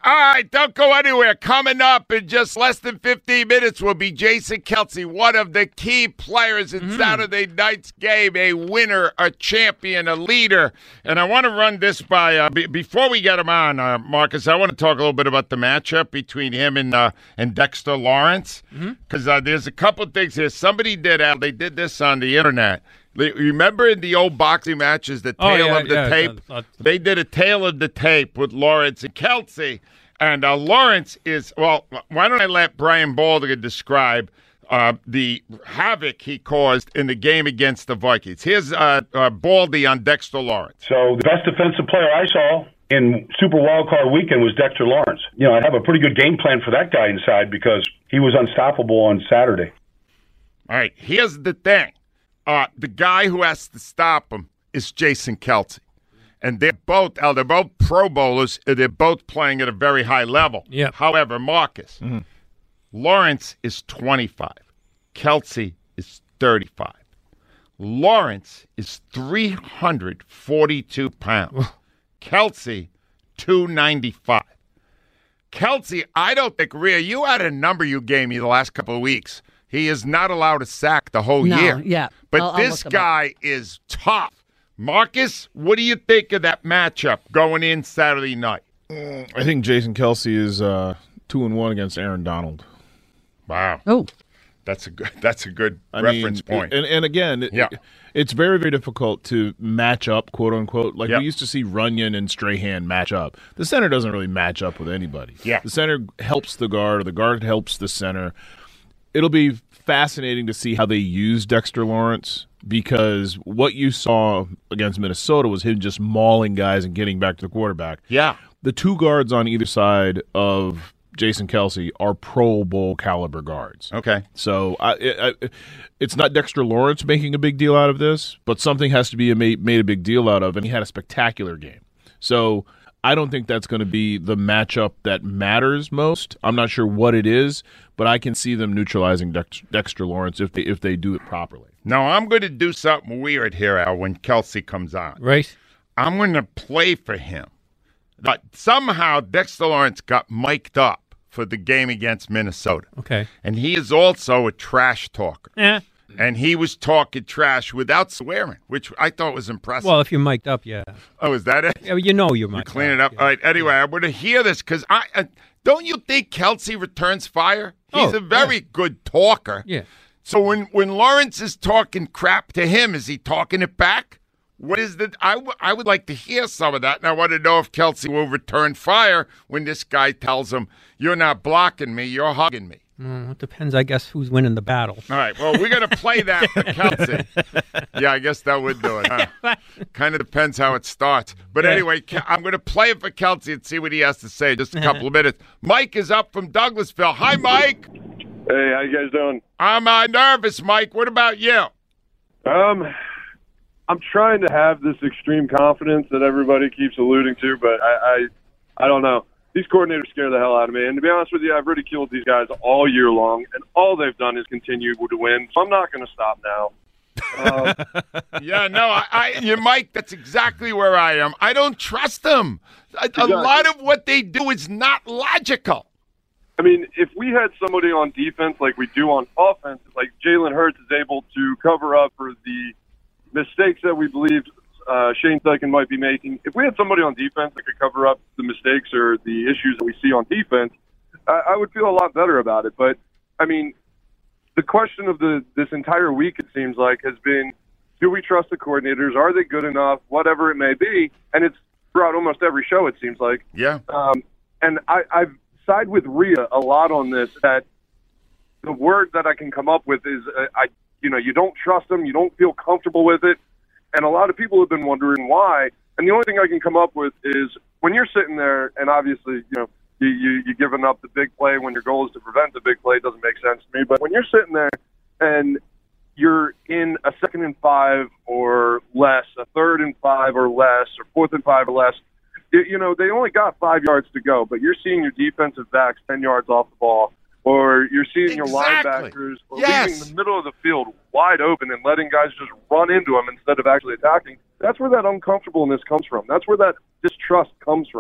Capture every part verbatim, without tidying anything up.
All right, don't go anywhere. Coming up in just less than fifteen minutes will be Jason Kelce, one of the key players in mm. Saturday night's game, a winner, a champion, a leader. And I want to run this by, uh, b- before we get him on, uh, Marcus, I want to talk a little bit about the matchup between him and uh, and Dexter Lawrence. Because mm-hmm. uh, there's a couple things here. Somebody did, uh, they did this on the internet. Remember in the old boxing matches, the tail oh, yeah, of the yeah, tape? Uh, uh, they did a tail of the tape with Lawrence and Kelce. And uh, Lawrence is, well, why don't I let Brian Baldinger describe uh, the havoc he caused in the game against the Vikings. Here's uh, uh, Baldy on Dexter Lawrence. So the best defensive player I saw in Super Wildcard Weekend was Dexter Lawrence. You know, I have a pretty good game plan for that guy inside because he was unstoppable on Saturday. All right, here's the thing. Uh, the guy who has to stop him is Jason Kelce. And they're both, uh, they're both Pro Bowlers. They're both playing at a very high level. Yeah. However, Marcus, mm-hmm. Lawrence is twenty-five. Kelce is thirty-five. Lawrence is three hundred forty-two pounds. Kelce, two ninety-five. Kelce, I don't think, Rhea, you had a number you gave me the last couple of weeks. He is not allowed a sack the whole no, year. Yeah. But I'll, this I'll guy is tough. Marcus, what do you think of that matchup going in Saturday night? Mm, I think Jason Kelce is uh, two and one against Aaron Donald. Wow. Oh, that's a good. That's a good I reference mean, point. And, and again, yeah. it, it's very, very difficult to match up, quote unquote. Like yep. we used to see Runyon and Strahan match up. The center doesn't really match up with anybody. Yeah. The center helps the guard, or the guard helps the center. It'll be fascinating to see how they use Dexter Lawrence, because what you saw against Minnesota was him just mauling guys and getting back to the quarterback. Yeah. The two guards on either side of Jason Kelce are Pro Bowl caliber guards. Okay. So I, I, it's not Dexter Lawrence making a big deal out of this, but something has to be made, made a big deal out of, and he had a spectacular game. So I don't think that's going to be the matchup that matters most. I'm not sure what it is, but I can see them neutralizing Dex- Dexter Lawrence if they if they do it properly. Now, I'm going to do something weird here, Al, when Kelce comes on. Right. I'm going to play for him. But somehow Dexter Lawrence got mic'd up for the game against Minnesota. Okay. And he is also a trash talker. Yeah. And he was talking trash without swearing, which I thought was impressive. Well, if you're mic'd up, yeah. Oh, is that it? Yeah, you know you're mic'd You clean up. it up. Yeah. All right. Anyway, yeah. I want to hear this because I uh, don't you think Kelce returns fire? He's oh, a very yeah. good talker. Yeah. So when, when Lawrence is talking crap to him, is he talking it back? What is the? I, w- I would like to hear some of that, and I want to know if Kelce will return fire when this guy tells him, "You're not blocking me, you're hugging me." Mm, it depends, I guess, who's winning the battle. All right. Well, we're going to play that for Kelce. Yeah, I guess that would do it. Huh? Kind of depends how it starts. But yeah. anyway, I'm going to play it for Kelce and see what he has to say in just a couple of minutes. Mike is up from Douglasville. Hi, Mike. Hey, how you guys doing? I'm uh, nervous, Mike. What about you? Um, I'm trying to have this extreme confidence that everybody keeps alluding to, but I, I, I don't know. These coordinators scare the hell out of me. And to be honest with you, I've ridiculed these guys all year long, and all they've done is continue to win. So I'm not going to stop now. Um, yeah, no, I, I, you, Mike, that's exactly where I am. I don't trust them. A, exactly. a lot of what they do is not logical. I mean, if we had somebody on defense like we do on offense, like Jalen Hurts is able to cover up for the mistakes that we believe uh, Shane Steichen might be making, if we had somebody on defense that could cover up the mistakes or the issues that we see on defense, I, I would feel a lot better about it. But, I mean, the question of the this entire week, it seems like, has been, do we trust the coordinators? Are they good enough? Whatever it may be. And it's throughout almost every show, it seems like. Yeah. Um, and I, I've side with Rhea a lot on this, that the word that I can come up with is, uh, I, you know, you don't trust them, you don't feel comfortable with it, and a lot of people have been wondering why. And the only thing I can come up with is when you're sitting there, and obviously, you know, you, you, you're giving up the big play when your goal is to prevent the big play. It doesn't make sense to me. But when you're sitting there and you're in a second and five or less, a third and five or less, or fourth and five or less, you, you know, they only got five yards to go, but you're seeing your defensive backs ten yards off the ball, or you're seeing exactly. your linebackers yes. leaving the middle of the field wide open and letting guys just run into them instead of actually attacking. That's where that uncomfortableness comes from. That's where that distrust comes from.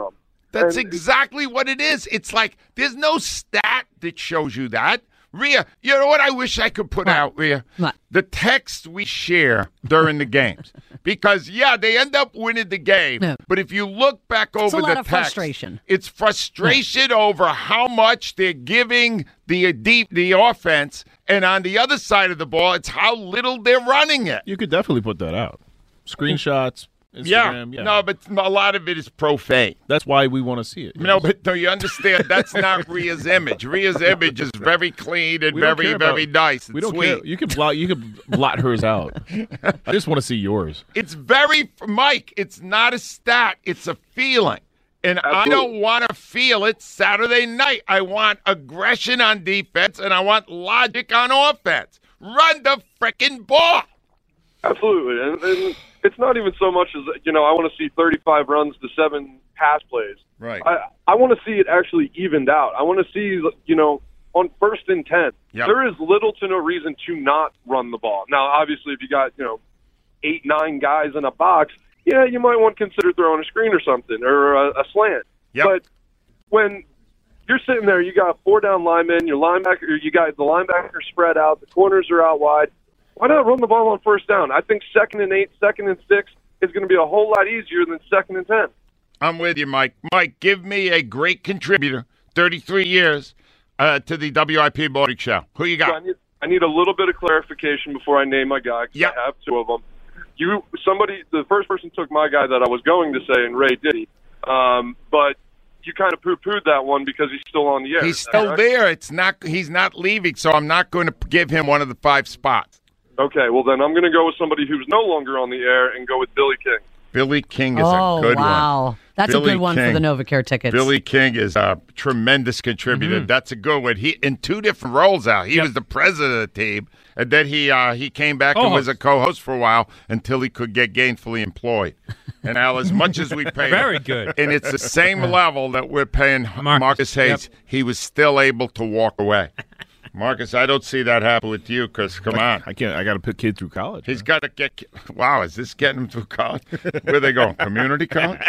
That's And- exactly what it is. It's like there's no stat that shows you that. Rhea, you know what I wish I could put out, Rhea? What? The text we share during the games. Because, yeah, they end up winning the game. Yeah. But if you look back over a lot the of text, frustration. it's frustration over how much they're giving the deep the offense. And on the other side of the ball, it's how little they're running it. You could definitely put that out. Screenshots, Yeah. Instagram. Yeah. No, but a lot of it is profane. That's why we want to see it. No, but no, you understand that's not Rhea's image. Rhea's image is very clean and We don't very, care about- very nice and we don't sweet. care. You can blot. You can blot hers out. I just want to see yours. It's very, Mike, it's not a stat. It's a feeling. And I Absolutely. don't want to feel it Saturday night. I want aggression on defense, and I want logic on offense. Run the frickin' ball. Absolutely, and, and it's not even so much as, you know, I want to see thirty-five runs to seven pass plays. Right. I, I want to see it actually evened out. I want to see, you know, on first and ten, Yep. there is little to no reason to not run the ball. Now, obviously, if you got, you know, eight, nine guys in a box, yeah, you might want to consider throwing a screen or something, or a, a slant. Yep. But when you're sitting there, you got four down linemen, your linebacker, you got the linebacker spread out, the corners are out wide. Why not run the ball on first down? I think second and eight, second and six is going to be a whole lot easier than second and ten. I'm with you, Mike. Mike, give me a great contributor, thirty-three years, uh, to the W I P Morning Show. Who you So I got? need, I need a little bit of clarification before I name my guy, because Yep. I have two of them. You, somebody, the first person took my guy that I was going to say, and Ray Diddy, um, but you kind of poo-pooed that one because he's still on the air. He's Is that still right? there. It's not. He's not leaving, so I'm not going to give him one of the five spots. Okay, well then I'm going to go with somebody who's no longer on the air and go with Billy King. Billy King is Oh, a good wow. one. That's Billy a good one King. for the NovaCare tickets. Billy King is a tremendous contributor. Mm-hmm. That's a good one. He in two different roles out. He was the president of the team, and then he uh, he came back and was a co-host for a while until he could get gainfully employed. And Al, as much as we pay, Very good. and it's the same level that we're paying Marcus, Marcus, Hayes. yep. He was still able to walk away. Marcus, I don't see that happen with you because, come on. I can't. I got to put kid through college. He's got to get. Wow, is this getting him through college? Where are they going? Community college?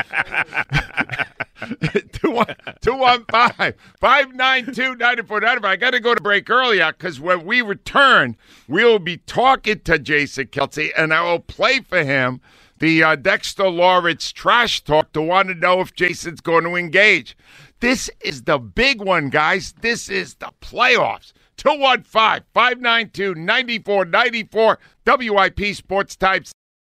two one two one five five nine two ninety four ninety five. I got to go to break earlier because when we return, we'll be talking to Jason Kelce, and I will play for him the uh, Dexter Lawrence trash talk to want to know if Jason's going to engage. This is the big one, guys. This is the playoffs. two one five five nine two nine four nine four W I P Sports Types.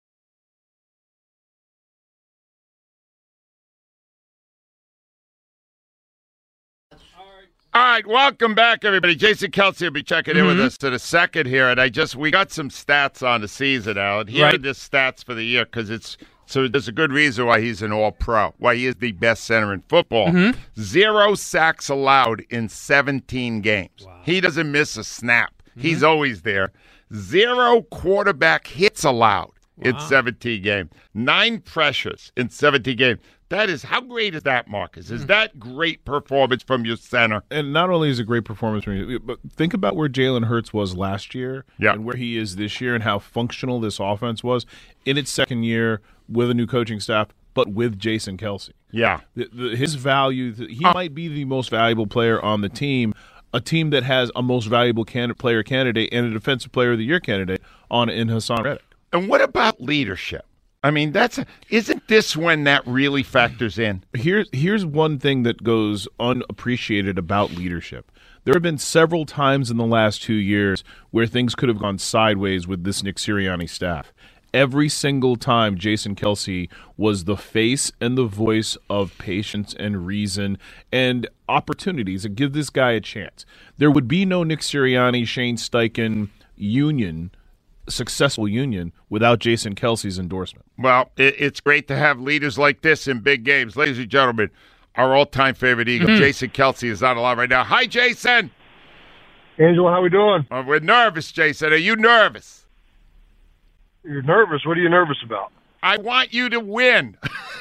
All right, welcome back, everybody. Jason Kelce will be checking in with us in a second here, and I just we got some stats on the season, Alan. Here are Right. the stats for the year because it's so there's a good reason why he's an All-Pro, why he is the best center in football. Zero sacks allowed in seventeen games. He doesn't miss a snap. He's always there. Zero quarterback hits allowed in seventeen games. Nine pressures in seventeen games. That is, how great is that, Marcus? Is that great performance from your center? And not only is it a great performance from you, but think about where Jalen Hurts was last year Yeah. and where he is this year and how functional this offense was in its second year with a new coaching staff, but with Jason Kelce. Yeah. The, the, his value, he might be the most valuable player on the team, a team that has a most valuable can- player candidate and a defensive player of the year candidate on in Hassan Reddick. And what about leadership? I mean, that's isn't this when that really factors in? Here's here's one thing that goes unappreciated about leadership. There have been several times in the last two years where things could have gone sideways with this Nick Sirianni staff. Every single time Jason Kelce was the face and the voice of patience and reason and opportunities to give this guy a chance. There would be no Nick Sirianni, Shane Steichen union, successful union, without Jason Kelce's endorsement. Well, it, it's great to have leaders like this in big games. Ladies and gentlemen, our all-time favorite Eagle, Jason Kelce, is on the line right now. Hi, Jason. Angela, how we doing? Uh, we're nervous, Jason. Are you nervous? You're nervous. What are you nervous about? I want you to win.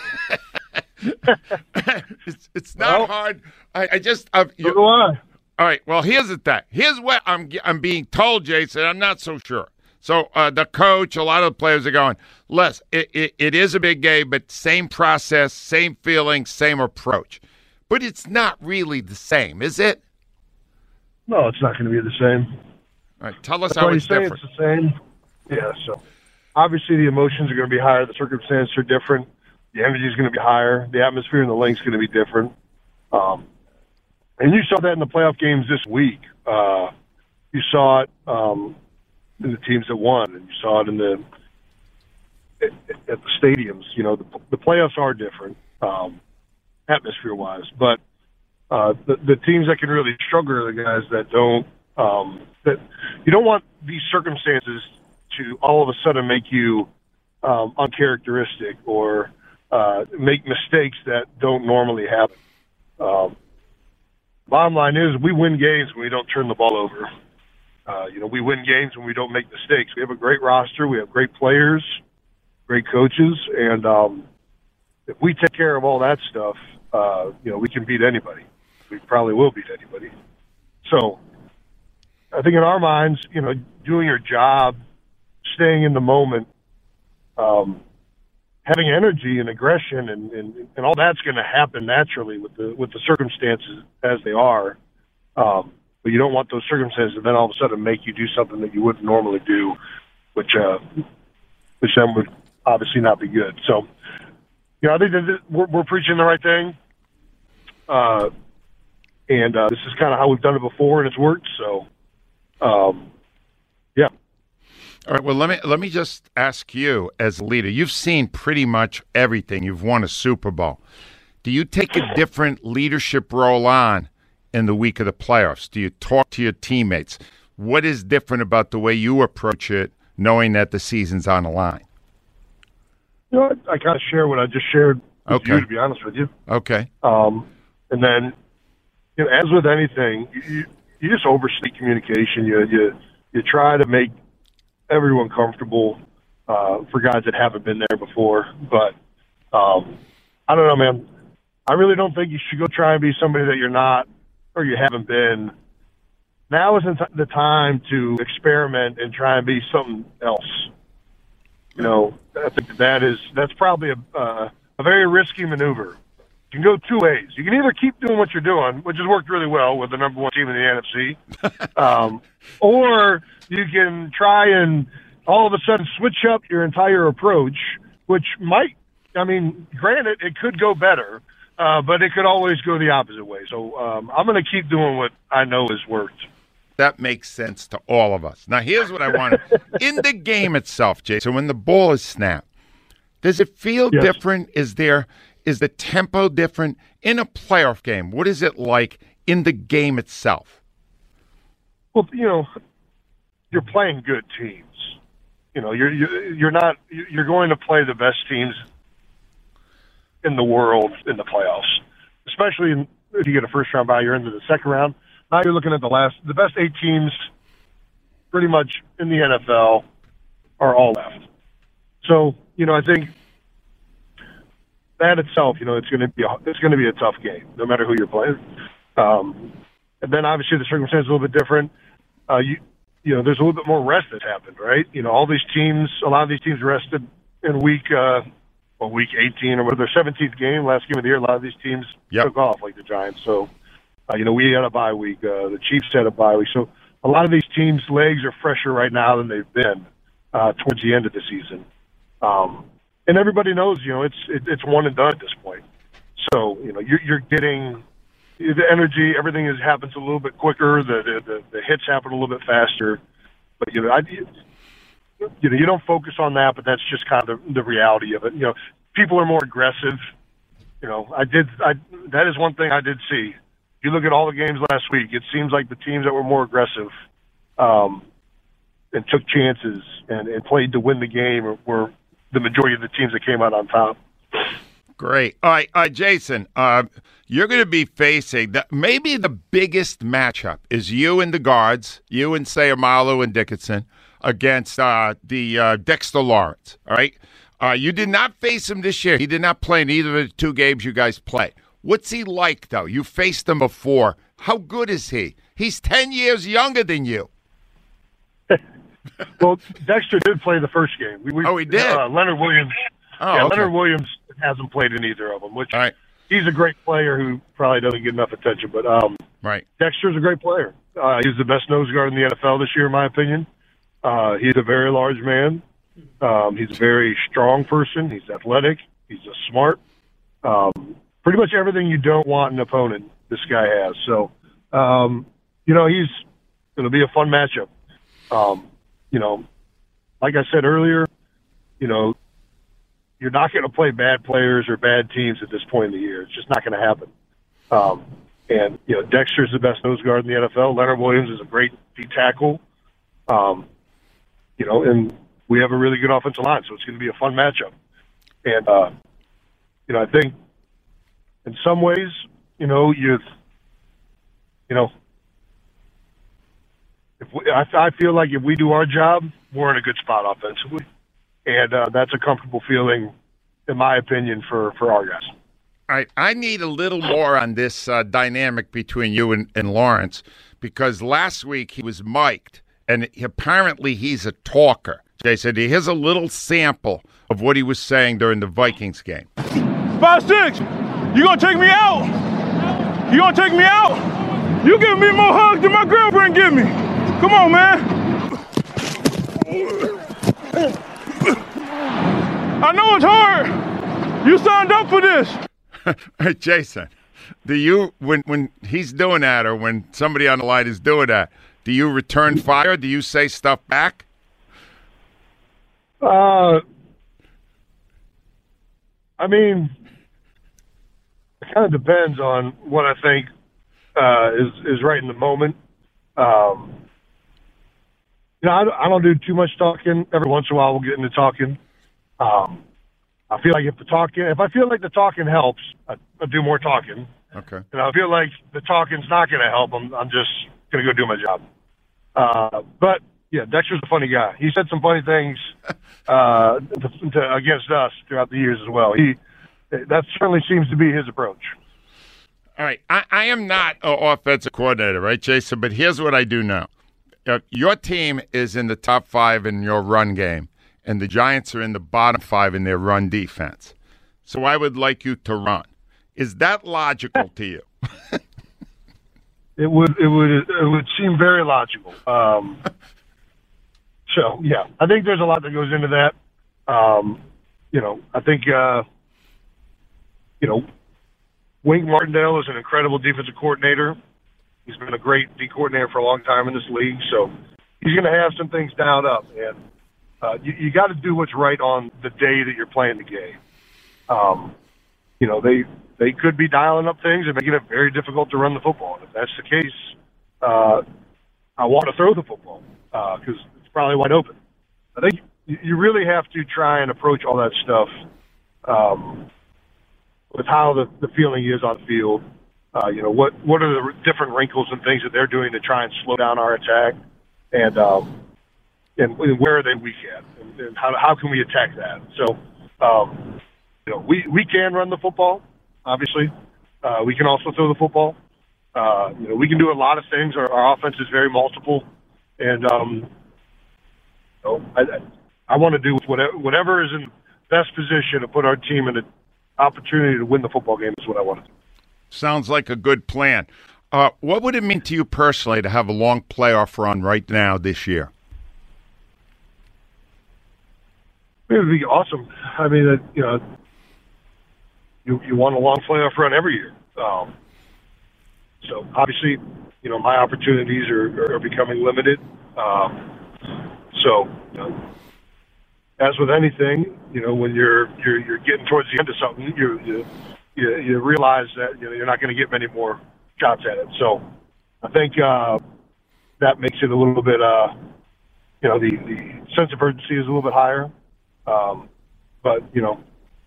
it's, it's not Well, hard. I, I just... Uh, So do I. All right, well, here's the thing. Here's what I'm I'm being told, Jason. I'm not so sure. So uh, the coach, a lot of the players are going, Les, it, it, it is a big game, but same process, same feeling, same approach. But it's not really the same, is it? No, it's not going to be the same. All right, tell us That's how why you it's say different. it's the same. Yeah, so obviously the emotions are going to be higher. The circumstances are different. The energy is going to be higher. The atmosphere in the link's going to be different. Um, and you saw that in the playoff games this week. Uh, you saw it um, in the teams that won, and you saw it in the at, at the stadiums. You know, the, the playoffs are different um, atmosphere-wise, but uh, the, the teams that can really struggle are the guys that don't. Um, that you don't want these circumstances to all of a sudden make you um, uncharacteristic or uh, make mistakes that don't normally happen. Um, bottom line is, we win games when we don't turn the ball over. Uh, you know, we win games when we don't make mistakes. We have a great roster. We have great players, great coaches, and um, if we take care of all that stuff, uh, you know, we can beat anybody. We probably will beat anybody. So I think in our minds, you know, doing your job, staying in the moment, um, having energy and aggression, and, and, and all that's going to happen naturally with the with the circumstances as they are. Um, but you don't want those circumstances to then all of a sudden make you do something that you wouldn't normally do, which uh, which then would obviously not be good. So, you know, I think that we're, we're preaching the right thing, uh, and uh, this is kind of how we've done it before, and it's worked. So, um, yeah. All right, well, let me let me just ask you as a leader. You've seen pretty much everything. You've won a Super Bowl. Do you take a different leadership role on in the week of the playoffs? Do you talk to your teammates? What is different about the way you approach it, knowing that the season's on the line? You know, I, I kind of share what I just shared with Okay. you, to be honest with you. Okay. Um, and then, you know, as with anything, you, you just overstate communication. You you you try to make everyone comfortable uh, for guys that haven't been there before. But um, I don't know, man. I really don't think you should go try and be somebody that you're not or you haven't been. Now isn't the time to experiment and try and be something else. You know, I think that is that's probably a uh, a very risky maneuver. You can go two ways. You can either keep doing what you're doing, which has worked really well with the number one team in the N F C, um, or you can try and all of a sudden switch up your entire approach, which might, I mean, granted, it could go better, uh, but it could always go the opposite way. So um, I'm going to keep doing what I know has worked. That makes sense to all of us. Now, here's what I want. In the game itself, Jason, when the ball is snapped, does it feel Yes. different? Is there is the tempo different? In a playoff game, what is it like in the game itself? Well, you know, you're playing good teams. You know, you're you're, you're not you're going to play the best teams in the world in the playoffs, especially in, if you get a first round bye. You're into the second round. Now you're looking at the last, the best eight teams, pretty much in the N F L, are all left. So, you know, I think that itself, you know, it's going to be a, it's going to be a tough game, no matter who you're playing. Um, and then obviously the circumstances are a little bit different. Uh, you, you know, there's a little bit more rest that's happened, right? You know, all these teams, a lot of these teams rested in week, uh, well, week eighteen or whatever, their seventeenth game, last game of the year. A lot of these teams Yep. took off, like the Giants. So, uh, you know, we had a bye week. Uh, the Chiefs had a bye week. So a lot of these teams' legs are fresher right now than they've been uh, towards the end of the season. Um, and everybody knows, you know, it's it, it's one and done at this point. So, you know, you're, you're getting the energy. Everything is happens a little bit quicker. The, the the the hits happen a little bit faster. But you know, I, you know, you don't focus on that. But that's just kind of the, the reality of it. You know, people are more aggressive. You know, I did. I that is one thing I did see. If you look at all the games last week, it seems like the teams that were more aggressive um, and took chances and, and played to win the game were the majority of the teams that came out on top. Great. All right, uh, Jason, uh, you're going to be facing the, maybe the biggest matchup is you and the guards, you and Sayamalu and Dickinson against uh, the uh, Dexter Lawrence. All right. Uh, you did not face him this year. He did not play in either of the two games you guys played. What's he like, though? You faced him before. How good is he? He's ten years younger than you. Well, Dexter did play the first game. We, we, Oh, he did? Uh, Leonard Williams. Oh, yeah, okay. Leonard Williams hasn't played in either of them, which All right. he's a great player who probably doesn't get enough attention. But um, Right. Dexter's a great player. Uh, he's the best nose guard in the N F L this year, in my opinion. Uh, he's a very large man. Um, he's a very strong person. He's athletic. He's a smart. Um, pretty much everything you don't want an opponent, this guy has. So, um, you know, he's going to be a fun matchup. Um, you know, like I said earlier, you know, you're not going to play bad players or bad teams at this point in the year. It's just not going to happen. Um, and, you know, Dexter's the best nose guard in the N F L. Leonard Williams is a great D tackle. Um, you know, and we have a really good offensive line, so it's going to be a fun matchup. And, uh, you know, I think in some ways, you know, you've, you know, if we, I, I feel like if we do our job, we're in a good spot offensively. And uh, that's a comfortable feeling, in my opinion, for, for our guys. All right, I need a little more on this uh, dynamic between you and, and Lawrence, because last week he was mic'd, and he, apparently he's a talker. They said here's a little sample of what he was saying during the Vikings game. Five, six, you gonna take me out? You gonna take me out? You give me more hugs than my girlfriend give me. Come on, man. I know it's hard. You signed up for this. Hey, Jason, do you, when, when he's doing that or when somebody on the line is doing that, do you return fire? Do you say stuff back? Uh, I mean, it kind of depends on what I think uh, is is right in the moment. Um, you know, I, don't- I don't do too much talking. Every once in a while, we'll get into talking. Um, I feel like if the talking, if I feel like the talking helps, I, I do more talking. Okay. And I feel like the talking's not going to help. I'm, I'm just going to go do my job. Uh, but yeah, Dexter's a funny guy. He said some funny things uh, to, to, against us throughout the years as well. He that certainly seems to be his approach. All right, I, I am not an offensive coordinator, right, Jason? But here's what I do know. Uh, your team is in the top five in your run game, and the Giants are in the bottom five in their run defense. So I would like you to run. Is that logical to you? It would it would it would seem very logical. Um, so yeah, I think there's a lot that goes into that. Um, you know, I think uh, you know, Wink Martindale is an incredible defensive coordinator. He's been a great D coordinator for a long time in this league, so he's going to have some things dialed up, and uh, you, you got to do what's right on the day that you're playing the game. Um, you know, they they could be dialing up things and making it very difficult to run the football. And if that's the case, uh, I want to throw the football because uh, it's probably wide open. I think you, you really have to try and approach all that stuff um, with how the, the feeling is on the field. Uh, you know, what what are the different wrinkles and things that they're doing to try and slow down our attack, and um, and where are they weak at, and, and how how can we attack that? So, um, you know, we we can run the football. Obviously, uh, we can also throw the football. Uh, you know, we can do a lot of things. Our, our offense is very multiple, and um, you know, I, I want to do whatever whatever is in best position to put our team in an opportunity to win the football game is what I want to do. Sounds like a good plan. Uh, what would it mean to you personally to have a long playoff run right now this year? It would be awesome. I mean, uh, you know, you you want a long playoff run every year. Um, so obviously, you know, my opportunities are, are becoming limited. Um, so, you know, as with anything, you know, when you're you're you're getting towards the end of something, you you you, you realize that you know you're not going to get many more shots at it. So, I think uh, that makes it a little bit, uh, you know, the the sense of urgency is a little bit higher. Um, but you know,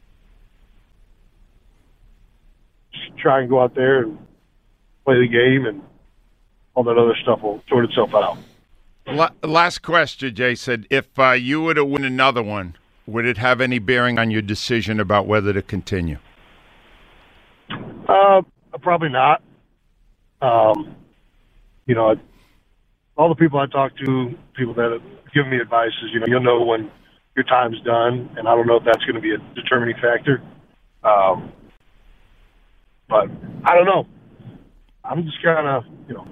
just try and go out there and play the game, and all that other stuff will sort itself out. La- last question, Jason. If uh, you were to win another one, would it have any bearing on your decision about whether to continue? Uh, probably not. Um, you know, all the people I talk to, people that have given me advice is, you know, you'll know when your time's done, and I don't know if that's going to be a determining factor. Um, but I don't know. I'm just kind of, you know,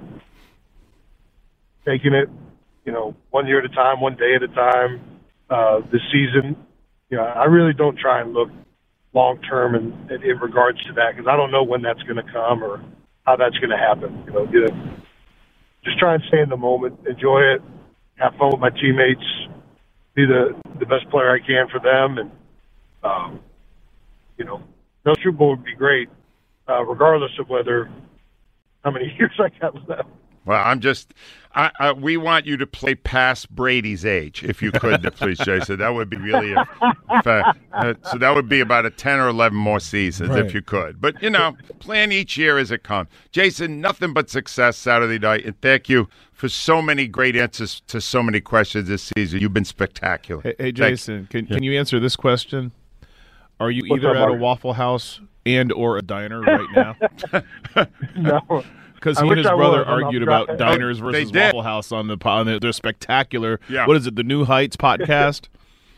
taking it, you know, one year at a time, one day at a time. Uh, this season, you know, I really don't try and look long term in, in, in regards to that because I don't know when that's going to come or how that's going to happen. You know, get a, just try and stay in the moment, enjoy it, have fun with my teammates, be the the best player I can for them, and um, you know, no Super Bowl would be great, uh, regardless of whether how many years I got left. Well, I'm just, I, I, we want you to play past Brady's age, if you could, please, Jason. That would be really, a, fact. Uh, so that would be about a ten or eleven more seasons, right, if you could. But, you know, plan each year as it comes. Jason, nothing but success Saturday night, and thank you for so many great answers to so many questions this season. You've been spectacular. Hey, hey Jason, can, can you answer this question? Are you What's either up, at a Mark? Waffle House and or a diner right now? No. Because I he and wish his I brother was. I'm argued not- about diners They versus did. Waffle House on the on the, their spectacular. Yeah. What is it? The New Heights podcast.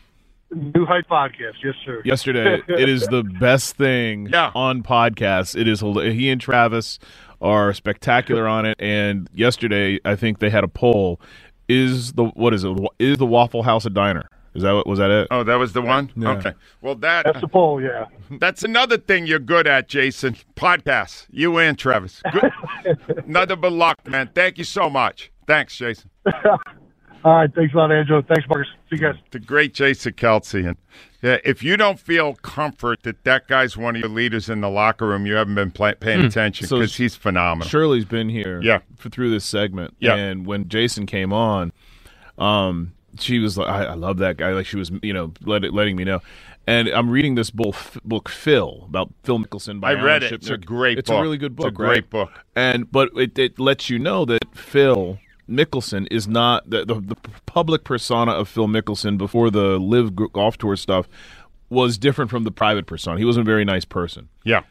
New Heights podcast, yes, sir. Yesterday, it is the best thing Yeah. on podcasts. It is hila- he and Travis are spectacular on it. And yesterday, I think they had a poll: is the what is it? Is the Waffle House a diner? Is that what was that it? Oh, that was the one? Yeah. Okay. Well, that That's the poll, yeah. that's another thing you're good at, Jason. Podcasts. You and Travis. Good. Nothing but luck, man. Thank you so much. Thanks, Jason. All right, thanks a lot, Angelo. Thanks, Marcus. See you guys. The great Jason Kelsey. And yeah, if you don't feel comfort that that guy's one of your leaders in the locker room, you haven't been play- paying attention So because he's phenomenal. Shirley's been here Yeah. for, through this segment. Yeah. And when Jason came on, um, she was like, I, I love that guy. Like she was, you know, let it, letting me know. And I'm reading this book, book Phil, about Phil Mickelson by I read Alan it. It's a Shipnick. great It's book. a really good book, It's a great right? book. And but it, it lets you know that Phil Mickelson is not the, the the public persona of Phil Mickelson before the Live Golf Tour stuff was different from the private persona. He wasn't a very nice person. Yeah.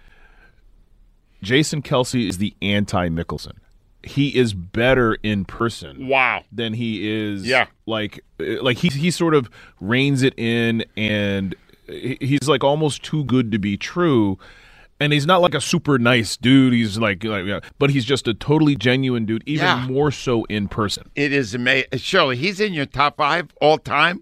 Jason Kelsey is the anti-Mickelson. He is better in person. Wow. Than he is. Yeah. Like, like he he sort of reins it in, and he- he's like almost too good to be true. And he's not like a super nice dude. He's like, like yeah, but he's just a totally genuine dude, even Yeah. more so in person. It is amazing. Shirley, he's in your top five all time?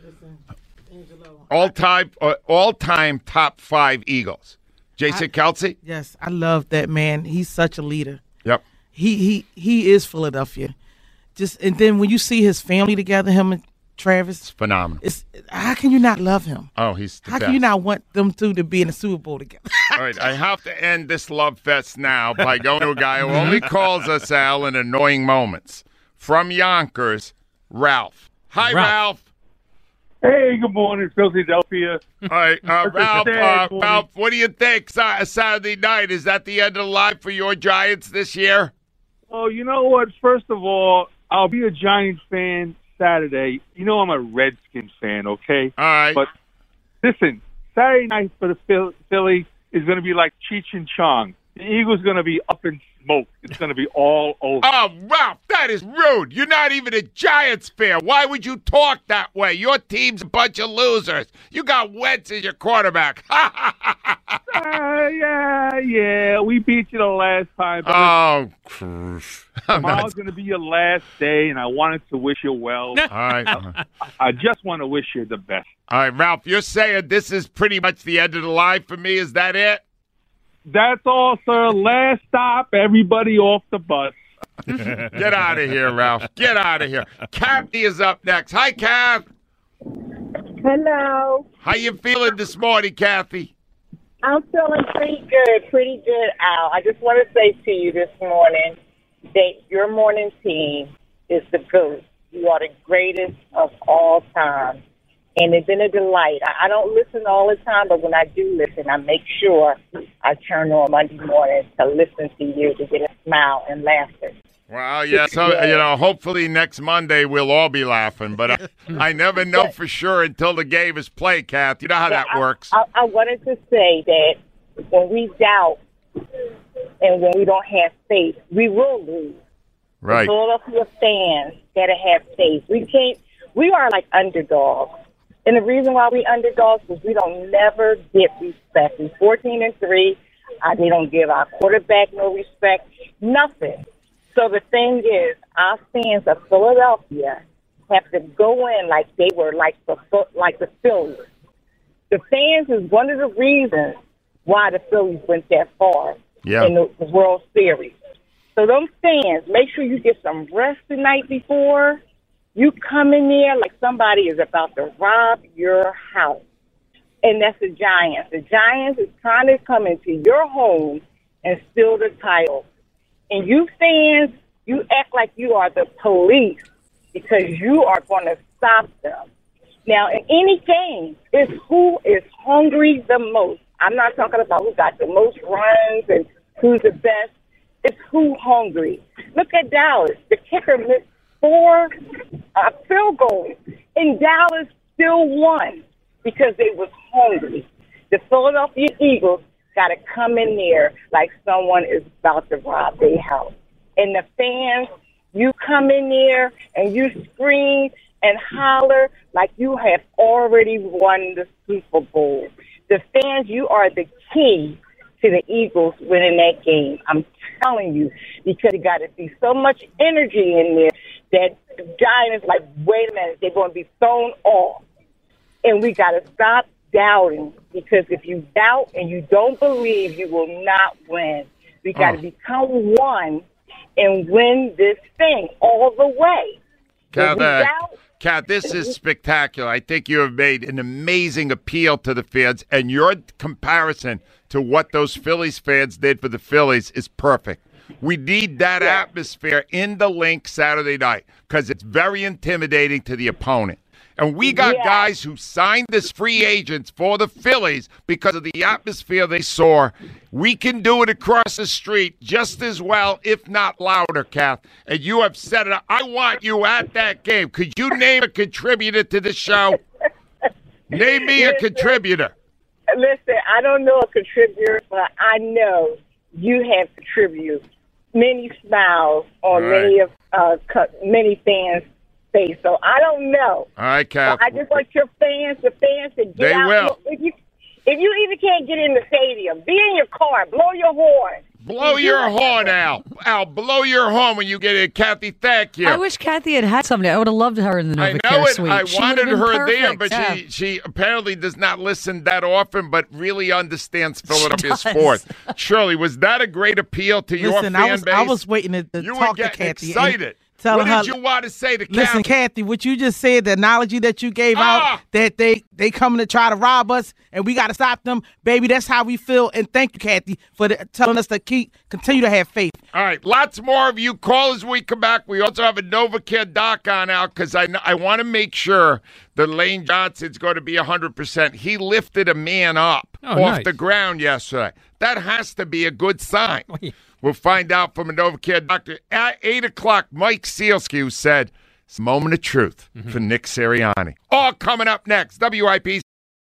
All time, uh, all time top five Eagles. Jason I- Kelsey? Yes, I love that man. He's such a leader. Yep. He he he is Philadelphia. Just and then when you see his family together, him and Travis, Phenomenal. it's how can you not love him? Oh, he's the How best. can you not want them two to be in the Super Bowl together? All right, I have to end this love fest now by going to a guy who only calls us Al in annoying moments. From Yonkers, Ralph. Hi, Ralph. Ralph. Hey, good morning, Philadelphia. All right, uh, That's a Ralph, sad uh, morning. Ralph, what do you think? Sa- Saturday night, is that the end of the line for your Giants this year? Oh, you know what? First of all, I'll be a Giants fan Saturday. You know I'm a Redskins fan, okay? All right. But listen, Saturday night for the Phil- Philly is going to be like Cheech and Chong. The Eagles going to be up in smoke. It's going to be all over. Oh, Ralph, that is rude. You're not even a Giants fan. Why would you talk that way? Your team's a bunch of losers. You got Wentz as your quarterback. Uh, yeah, yeah. We beat you the last time. But oh, tomorrow's going to be your last day, and I wanted to wish you well. all right. I just want to wish you the best. All right, Ralph, you're saying this is pretty much the end of the line for me. Is that it? That's all, sir. Last stop. Everybody off the bus. Get out of here, Ralph. Get out of here. Kathy is up next. Hi, Kath. Hello. How you feeling this morning, Kathy? I'm feeling pretty good, pretty good, Al. I just want to say to you this morning that your morning team is the GOAT. You are the greatest of all time. And it's been a delight. I, I don't listen all the time, but when I do listen, I make sure I turn on Monday mornings to listen to you to get a smile and laughter. Well, yeah, so, you know, hopefully next Monday we'll all be laughing, but I, I never know for sure until the game is played, Kath. You know how that I, works. I, I wanted to say that when we doubt and when we don't have faith, we will lose. Right. The Philadelphia fans got to have faith. We can't. We are like underdogs. And the reason why we underdogs is we don't never get respect. We're fourteen and three. Uh, they don't give our quarterback no respect. Nothing. So the thing is, our fans of Philadelphia have to go in like they were like the like the Phillies. The fans is one of the reasons why the Phillies went that far yeah. in the, the World Series. So those fans, make sure you get some rest the night before. You come in there like somebody is about to rob your house. And that's the Giants. The Giants is trying to come into your home and steal the title. And you fans, you act like you are the police because you are going to stop them. Now, in any game, it's who is hungry the most. I'm not talking about who got the most runs and who's the best. It's who hungry. Look at Dallas. The kicker missed four uh, field goals, and Dallas still won because they was hungry. The Philadelphia Eagles got to come in there like someone is about to rob their house. And the fans, you come in there and you scream and holler like you have already won the Super Bowl. The fans, you are the key to the Eagles winning that game. I'm telling you, because you got to see so much energy in there that the Giants is like, wait a minute, they're going to be thrown off. And we got to stop doubting, because if you doubt and you don't believe, you will not win. We got to oh. become one and win this thing all the way. Kat, uh, Kat, this is spectacular. I think you have made an amazing appeal to the fans, and your comparison to what those Phillies fans did for the Phillies is perfect. We need that yeah. atmosphere in the Link Saturday night because it's very intimidating to the opponent. And we got yeah. guys who signed as free agents for the Phillies because of the atmosphere they saw. We can do it across the street just as well, if not louder, Kath. And you have set it up. I want you at that game. Could you name a contributor to the show? Name me listen, a contributor. Listen, I don't know a contributor, but I know you have contributed many smiles on right. many of uh, many fans' face. So I don't know. All right, Cap. So I just want your fans, the fans, to get they out. Will. If you, if you even can't get in the stadium, be in your car, blow your horn. Blow your horn, Al. Al, blow your horn when you get in. Kathy, thank you. I wish Kathy had had somebody. I would have loved her in the I know NovaCare it. suite. I She wanted would have been her there, perfect. but yeah. she, she apparently does not listen that often, but really understands Philadelphia does. sports. Shirley, was that a great appeal to your Listen, fan I was, base? I was waiting to, to you talk were to getting Kathy. excited. Tell what her, did you want to say to listen, Kathy? Kathy, what you just said, the analogy that you gave Ah! out, that they they coming to try to rob us, and we got to stop them, baby. That's how we feel. And thank you, Kathy, for the, telling us to keep continue to have faith. All right, lots more of you callers when we come back. We also have a NovaCare doc on out because I I want to make sure that Lane Johnson's going to be one hundred percent. He lifted a man up oh, off nice. the ground yesterday. That has to be a good sign. Oh, yeah. We'll find out from a NovaCare doctor at eight o'clock. Mike Sealski, who said, it's a moment of truth mm-hmm. for Nick Sirianni. All coming up next. W I P.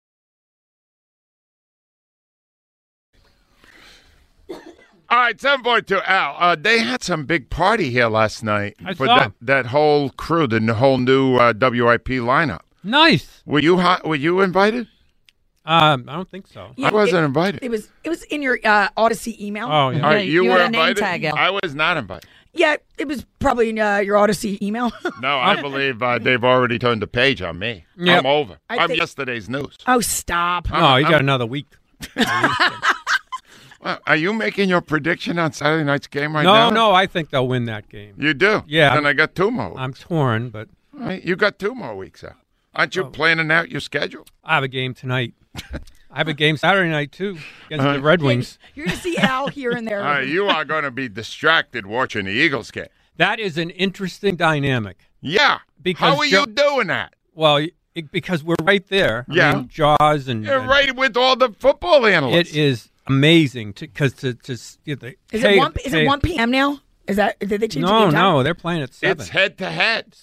All right, seven point two. Al, uh, they had some big party here last night I for saw. that, that whole crew, the whole new uh, W I P lineup. Nice. Were you Were you invited? Um, I don't think so. Yeah, I wasn't it, invited. It was it was in your uh, Odyssey email. Oh, yeah. All right, you, you were had a name invited? tag out. I was not invited. Yeah, it was probably in uh, your Odyssey email. No, I believe uh, they've already turned the page on me. Yep. I'm over. I I'm think- yesterday's news. Oh, stop. No, you I'm- got another week. Well, are you making your prediction on Saturday night's game right no, now? no, I think they'll win that game. You do? Yeah. Then I got two more. I'm torn, but All right, you got two more weeks out. Aren't you Oh. planning out your schedule? I have a game tonight. I have a game Saturday night, too, against Uh, the Red Wings. You're going to see Al here and there. All right, you are going to be distracted watching the Eagles game. That is an interesting dynamic. Yeah. Because How are Jo- you doing that? Well, it, because we're right there. I Yeah. mean, Jaws and You're and right with all the football analysts. It is amazing because to, to, to you know, the Is K- it one? Is K- it one p.m. now? Is that did they change the No, game time? no, they're playing at seven. It's head to head. Seven.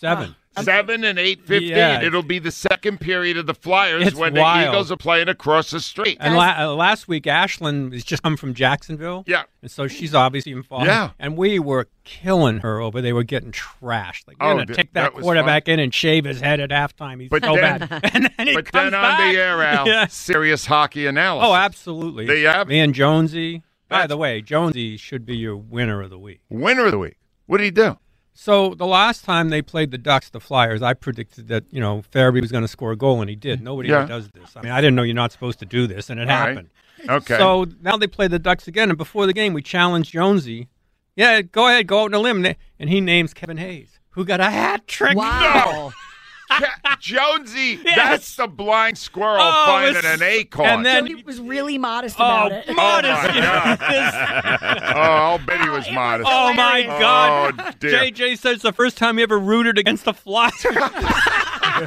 seven and eight fifteen. Yeah. It'll be the second period of the Flyers It's when wild. the Eagles are playing across the street. And la- uh, last week, Ashlyn has just come from Jacksonville. Yeah. And so she's obviously involved. Yeah. And we were killing her over. They were getting trashed. Like, you're Oh, going to th- take that, that was quarterback in and shave his head at halftime. He's But so then- bad. And then he But comes then on back. the air, Al, Yeah. serious hockey analysis. Oh, absolutely. There you have it. Me and Jonesy. By That's- the way, Jonesy should be your winner of the week. Winner of the week. What did he do? So the last time they played the Ducks, the Flyers, I predicted that, you know, Farabee was going to score a goal, and he did. Nobody Yeah. ever does this. I mean, I didn't know you're not supposed to do this, and it All right. happened. Okay. So now they play the Ducks again, and before the game, we challenged Jonesy. Yeah, go ahead, go out on a limb. And he names Kevin Hayes, who got a hat trick. Wow. Ca- Jonesy, Yes. that's the blind squirrel Oh, finding it's- an acorn. and then- He was really modest Oh, about it. modest. Oh, my God. Oh, I'll bet he was it was modest. Oh, my Hilarious. God. Oh, dear. J J says it's the first time he ever rooted against the Flyers. All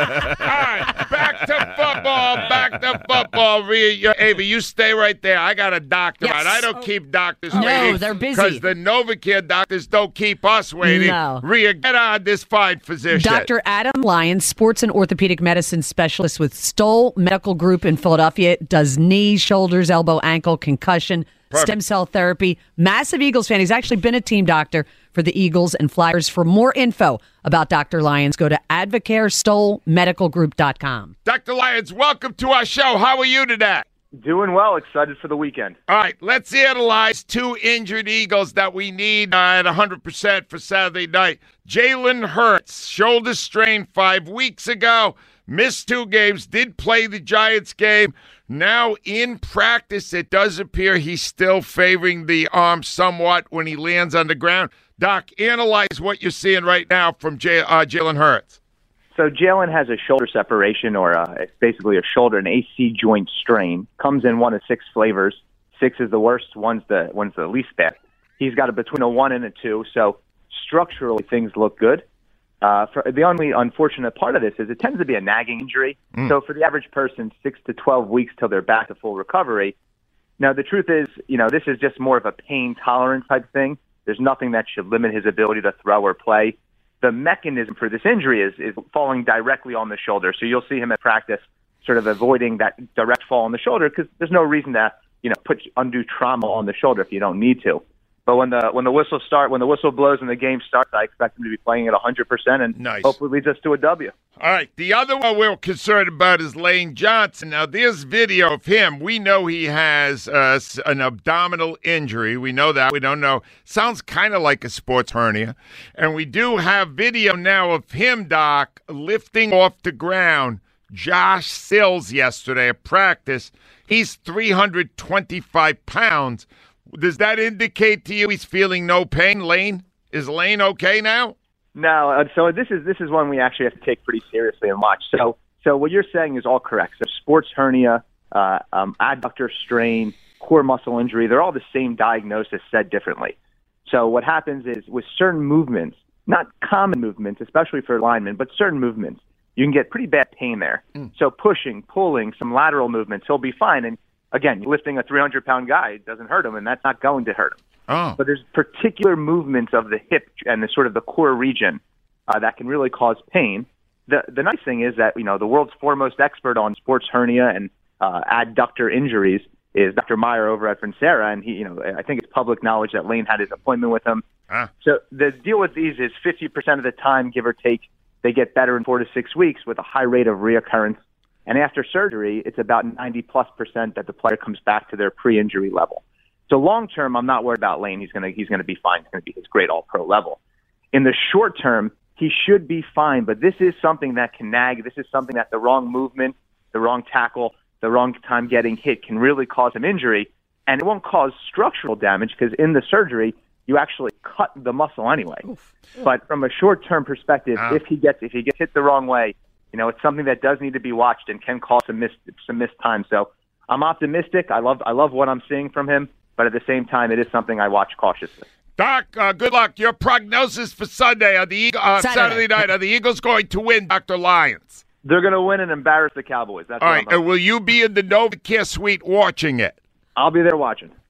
right, back to football. Back to football. Rhea, you- Ava, you stay right there. I got a doctor. Yes. Right? I don't keep doctors No, waiting. they're busy. Because the NovaCare doctors don't keep us waiting. No. Rhea, get on this fine physician. Doctor Adam Lyons, sports and orthopedic medicine specialist with Stoll Medical Group in Philadelphia, does knees, shoulders, elbow, ankle, concussion, Perfect. stem cell therapy. Massive Eagles fan. He's actually been a team doctor for the Eagles and Flyers. For more info about Doctor Lyons, go to advocare stoll medical group dot com. Doctor Lyons, welcome to our show. How are you today? Doing well. Excited for the weekend. All right, let's analyze two injured Eagles that we need uh, at one hundred percent for Saturday night. Jalen Hurts, shoulder strain five weeks ago, missed two games, did play the Giants game. Now in practice, it does appear he's still favoring the arm somewhat when he lands on the ground. Doc, analyze what you're seeing right now from J- uh, Jalen Hurts. So Jalen has a shoulder separation, or uh, it's basically a shoulder and A C joint strain. Comes in one of six flavors. Six is the worst. One's the one's the least bad. He's got a between a one and a two. So structurally, things look good. Uh, for, the only unfortunate part of this is it tends to be a nagging injury. Mm. So for the average person, six to twelve weeks till they're back to full recovery. Now the truth is, you know, this is just more of a pain tolerance type thing. There's nothing that should limit his ability to throw or play. The mechanism for this injury is, is falling directly on the shoulder. So you'll see him at practice sort of avoiding that direct fall on the shoulder because there's no reason to, you know, put undue trauma on the shoulder if you don't need to. But when the when the whistle start when the whistle blows and the game starts, I expect him to be playing at one hundred percent and Nice. hopefully leads us to a W. All right, the other one we're concerned about is Lane Johnson. Now, there's video of him. We know he has uh, an abdominal injury. We know that. We don't know. Sounds kind of like a sports hernia. And we do have video now of him, Doc, lifting off the ground Josh Sills yesterday at practice. He's three hundred twenty-five pounds. Does that indicate to you he's feeling no pain, Lane? Is Lane okay now? No, uh, so this is this is one we actually have to take pretty seriously and watch. So, so what you're saying is all correct. So, sports hernia, uh, um, adductor strain, core muscle injury—they're all the same diagnosis said differently. So, what happens is with certain movements, not common movements, especially for linemen, but certain movements, you can get pretty bad pain there. Mm. So, pushing, pulling, some lateral movements, he'll be fine. And again, lifting a three hundred pound guy, it doesn't hurt him, and that's not going to hurt him. Oh. But there's particular movements of the hip and the sort of the core region uh, that can really cause pain. The the nice thing is that, you know, the world's foremost expert on sports hernia and uh, adductor injuries is Doctor Meyer over at Vincera, and he, you know, I think it's public knowledge that Lane had his appointment with him. Ah. So the deal with these is fifty percent of the time, give or take, they get better in four to six weeks with a high rate of reoccurrence. And after surgery, it's about ninety plus percent that the player comes back to their pre-injury level. So long term, I'm not worried about Lane. He's gonna he's gonna be fine. He's gonna be his great all pro level. In the short term, he should be fine. But this is something that can nag. This is something that the wrong movement, the wrong tackle, the wrong time getting hit can really cause him injury. And it won't cause structural damage because in the surgery you actually cut the muscle anyway. But from a short term perspective, Ah. if he gets if he gets hit the wrong way, you know, it's something that does need to be watched and can cause some missed some missed time. So I'm optimistic. I love I love what I'm seeing from him, but at the same time, it is something I watch cautiously. Doc, uh, good luck. Your prognosis for Sunday are the uh, Saturday. Saturday night. Are the Eagles going to win, Doctor Lyons? They're going to win and embarrass the Cowboys. That's All what right, I'm and will you be in the NovaCare suite watching it? I'll be there watching.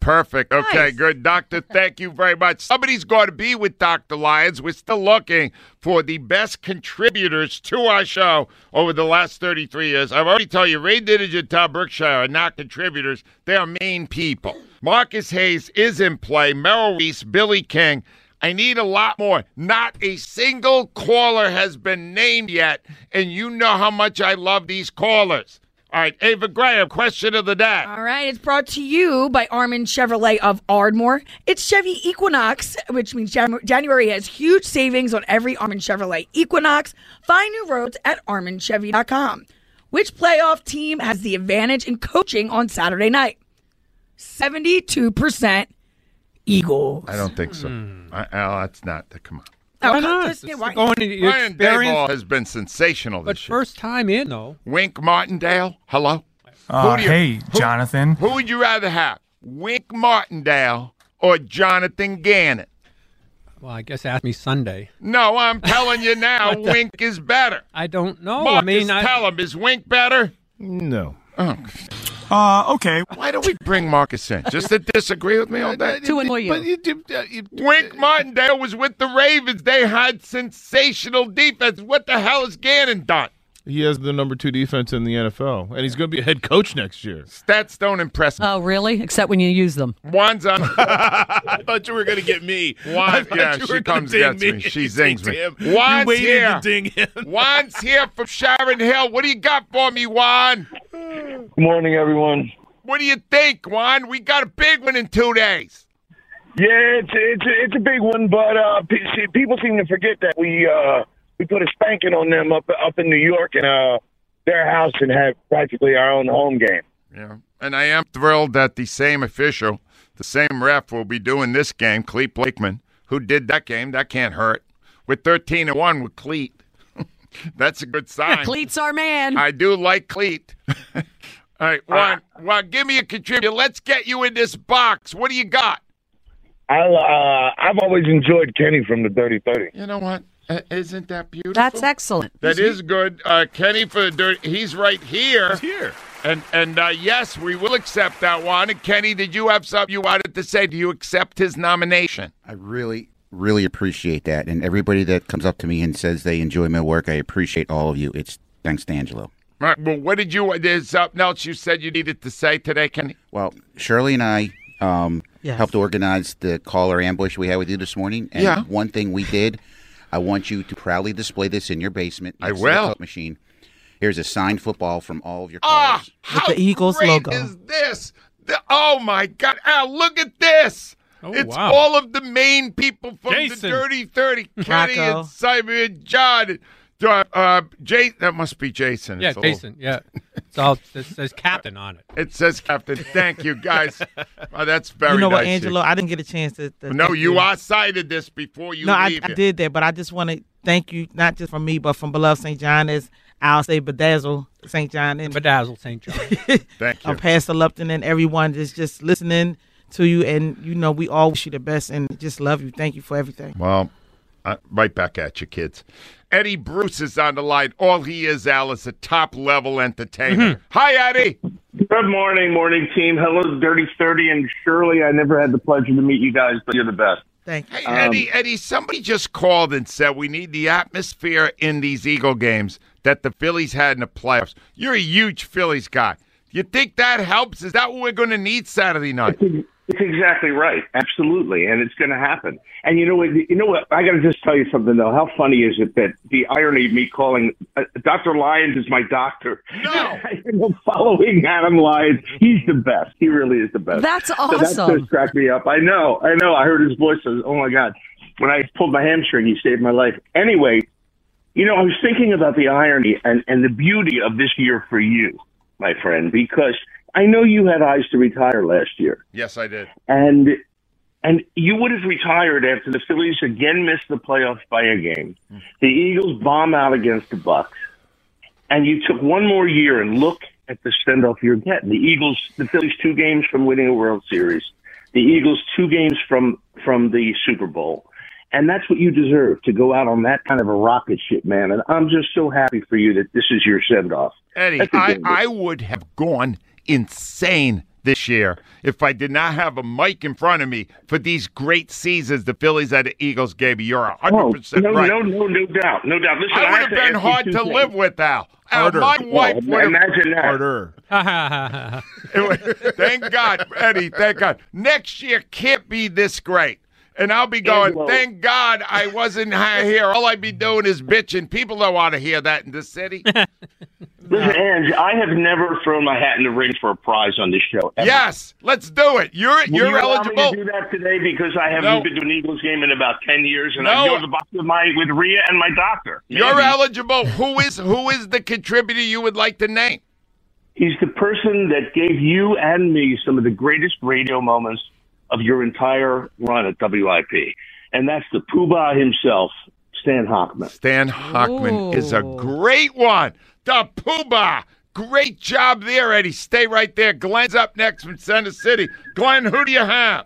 Perfect. Okay, Nice. good. Doctor, thank you very much. Somebody's going to be with Doctor Lyons. We're still looking for the best contributors to our show over the last thirty-three years. I've already told you, Ray Didinger and Tom Berkshire are not contributors. They are main people. Marcus Hayes is in play. Merrill Reese, Billy King. I need a lot more. Not a single caller has been named yet, and you know how much I love these callers. All right, Ava Graham, question of the day. All right, it's brought to you by Armin Chevrolet of Ardmore. It's Chevy Equinox, which means Jan- January has huge savings on every Armin Chevrolet Equinox. Find new roads at armin chevy dot com. Which playoff team has the advantage in coaching on Saturday night? seventy-two percent Eagles. I don't think so. I, Al, that's not. Come on. Oh, Why not? just- yeah, It's why- going to your Ryan experience. Daboll has been sensational But this year. first time in, though. Wink Martindale, hello? Uh, Who do you- hey, who- Jonathan. Who would you rather have, Wink Martindale or Jonathan Gannon? Well, I guess ask me Sunday. No, I'm telling you now, What the- Wink is better. I don't know. Marcus, I mean, I, tell him, is Wink better? No. Oh. Uh, okay. Why do we bring Marcus in? Just to disagree with me all day? To annoy you. But you, you, uh, you Wink Martindale was with the Ravens. They had sensational defense. What the hell has Gannon done? he has the number two defense in the N F L, and he's going to be a head coach next year. Stats don't impress me. Oh, really? Except when you use them. Juan's on. I thought you were going to get me. I Juan, thought yeah, you she were gonna comes ding gets me. me. She You zings say, me. "Damn, Juan's you waited here. to ding him." Juan's here from Sharon Hill. What do you got for me, Juan? Good morning, everyone. What do you think, Juan? We got a big one in two days. Yeah, it's it's it's a big one, but uh, p- see, people seem to forget that we uh, we put a spanking on them up up in New York and uh, their house and have practically our own home game. Yeah, and I am thrilled that the same official, the same ref, will be doing this game, Cleet Blakeman, who did that game. That can't hurt. We're thirteen and one with Cleet. That's a good sign. Cleet's our man. I do like Cleet. All right, Juan, Juan, give me a contributor. Let's get you in this box. What do you got? I uh, I've always enjoyed Kenny from the Dirty thirty. You know what? Uh, isn't that beautiful? That's excellent. That is good. Uh, Kenny for the dirt. He's right here. He's here. And and uh, yes, we will accept that one. And Kenny, did you have something you wanted to say? Do you accept his nomination? I really, really appreciate that. And everybody that comes up to me and says they enjoy my work, I appreciate all of you. It's thanks to Angelo. All right. Well, what did you? There's something else you said you needed to say today, Kenny. Well, Shirley and I um, Yes. helped organize the caller ambush we had with you this morning. And Yeah. one thing we did, I want you to proudly display this in your basement. I next to the will. Coke machine. Here's a signed football from all of your Ah, callers. how the Eagles great logo. is this? The, oh my God, Al, look at this! Oh, it's wow. all of the main people from Jason. the Dirty Thirty. Kenny Rocco. and Simon and John. And, uh, uh, Jay, that must be Jason. Yeah, It's a little- Jason. Yeah, it's all it says captain on it. It says Captain. Thank you, guys. Oh, that's very you know nice. what, Angelo? I didn't get a chance to. to No, thank you are cited this before you No, I, leave. I here. did that, but I just want to thank you, not just from me, but from beloved Saint John, as I'll say, bedazzle Saint John, and Bedazzle Saint John. Thank you. uh, Pastor Lupton, and everyone that's just listening to you. And you know, we all wish you the best, and just love you. Thank you for everything. Well, uh, right back at you, kids. Eddie Bruce is on the line. All he is, Al, is a top-level entertainer. Mm-hmm. Hi, Eddie. Good morning, morning team. Hello, Dirty thirty, and Shirley. I never had the pleasure to meet you guys, but you're the best. Thank you. Hey, Um, Eddie, Eddie, somebody just called and said we need the atmosphere in these Eagle games that the Phillies had in the playoffs. You're a huge Phillies guy. You think that helps? Is that what we're going to need Saturday night? It's exactly right. Absolutely. And it's going to happen. And you know what? You know what? I got to just tell you something, though. How funny is it that the irony of me calling uh, Doctor Lyons is my doctor? No. you know, following Adam Lyons, he's the best. He really is the best. That's So awesome. that just cracked me up. I know. I know. I heard his voice. I was, oh, my God. When I pulled my hamstring, he saved my life. Anyway, you know, I was thinking about the irony and, and the beauty of this year for you, my friend, because I know you had eyes to retire last year. Yes, I did. And and you would have retired after the Phillies again missed the playoffs by a game. The Eagles bomb out against the Bucks. And you took one more year and look at the send-off you're getting. The Eagles, the Phillies two games from winning a World Series. The Eagles two games from, from the Super Bowl. And that's what you deserve, to go out on that kind of a rocket ship, man. And I'm just so happy for you that this is your send-off. Eddie, That's a I, good I would have gone insane this year if I did not have a mic in front of me for these great seasons the Phillies and the Eagles gave me. You're one hundred percent no, right. no, no, no doubt, no doubt. Listen, I would have to been ask you hard two to things. live with, Al. Al, Harder. my wife Well, would have. imagine that. Harder. Thank God, Eddie, thank God. Next year can't be this great. And I'll be going, Angelo. thank God I wasn't hi- here. All I'd be doing is bitching. People don't want to hear that in this city. Listen, Ange, I have never thrown my hat in the ring for a prize on this show. Ever. Yes, let's do it. You're Will you're you allow eligible. me to do that today because I haven't No. been to an Eagles game in about ten years, and No. I go to the box with my with Rhea and my doctor. You're Maybe. eligible. Who is who is the contributor you would like to name? He's the person that gave you and me some of the greatest radio moments of your entire run at W I P, and that's the Poobah himself, Stan Hockman. Stan Hockman is a great one. The Poobah. Great job there, Eddie. Stay right there. Glenn's up next from Center City. Glenn, who do you have?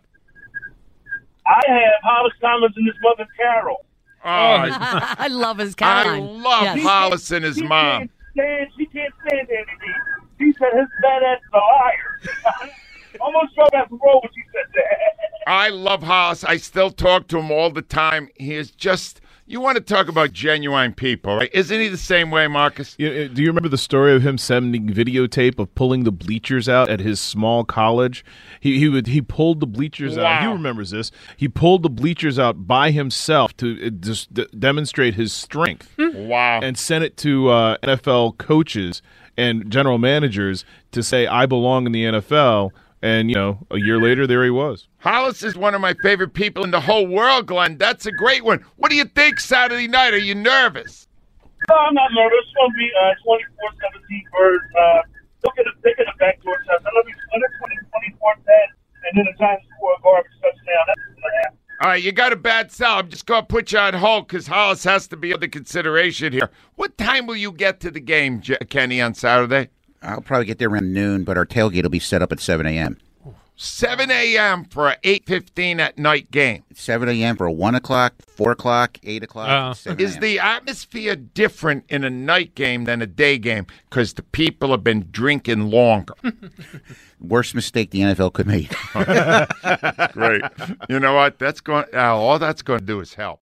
I have Hollis Thomas and his mother Carol. Oh, I love his I Caroline. love Yes. Hollis and his She mom. Can't stand, she can't stand Andy. She said his badass is a liar. Almost drove out the road when she said that. I love Hollis. I still talk to him all the time. He is just, you want to talk about genuine people, right? Isn't he the same way, Marcus? You- Do you remember the story of him sending videotape of pulling the bleachers out at his small college? He he would he pulled the bleachers out. He Wow. remembers this. He pulled the bleachers out by himself to uh, just d- demonstrate his strength. Wow. And sent it to uh, N F L coaches and general managers to say, "I belong in the N F L." And, you know, a year later, there he was. Hollis is one of my favorite people in the whole world, Glenn. That's a great one. What do you think Saturday night? Are you nervous? No, I'm not nervous. It's going to be uh, twenty-four seventeen Birds. Uh, look at the pick of the backdoor touchdown. It'll be twenty, twenty-four ten, and then the Giants score a garbage touchdown. That's what's going to happen. All right, you got a bad sell. I'm just going to put you on hold because Hollis has to be under consideration here. What time will you get to the game, J- Kenny, on Saturday? I'll probably get there around noon, but our tailgate will be set up at seven a.m. seven a.m. for an eight fifteen at night game. seven a.m. for a one o'clock, four o'clock, eight o'clock. seven Is a.m. the atmosphere different in a night game than a day game because the people have been drinking longer? Worst mistake the N F L could make. Great. You know what? That's going. Uh, all that's going to do is help.